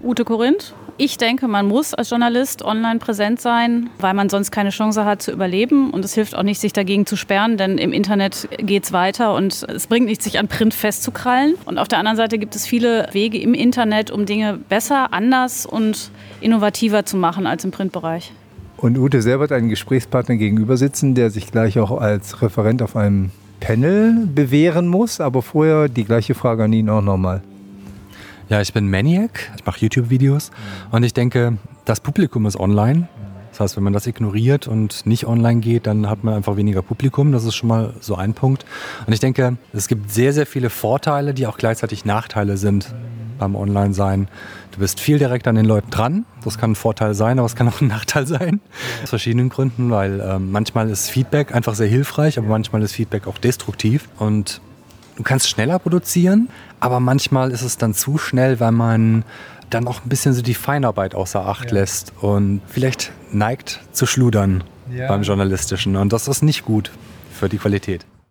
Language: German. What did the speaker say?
Ute Korinth. Ich denke, man muss als Journalist online präsent sein, weil man sonst keine Chance hat zu überleben. Und es hilft auch nicht, sich dagegen zu sperren, denn im Internet geht's weiter und es bringt nichts, sich an Print festzukrallen. Und auf der anderen Seite gibt es viele Wege im Internet, um Dinge besser, anders und innovativer zu machen als im Printbereich. Und Ute selber hat einen Gesprächspartner gegenüber sitzen, der sich gleich auch als Referent auf einem Panel bewähren muss. Aber vorher die gleiche Frage an ihn auch nochmal. Ja, ich bin Maniac, ich mache YouTube-Videos und ich denke, das Publikum ist online. Das heißt, wenn man das ignoriert und nicht online geht, dann hat man einfach weniger Publikum. Das ist schon mal so ein Punkt. Und ich denke, es gibt sehr, sehr viele Vorteile, die auch gleichzeitig Nachteile sind beim Online-Sein. Du bist viel direkt an den Leuten dran. Das kann ein Vorteil sein, aber es kann auch ein Nachteil sein. Aus verschiedenen Gründen, weil manchmal ist Feedback einfach sehr hilfreich, aber manchmal ist Feedback auch destruktiv. Und du kannst schneller produzieren, aber manchmal ist es dann zu schnell, weil man dann auch ein bisschen so die Feinarbeit außer Acht lässt und vielleicht neigt zu schludern beim Journalistischen. Und das ist nicht gut für die Qualität.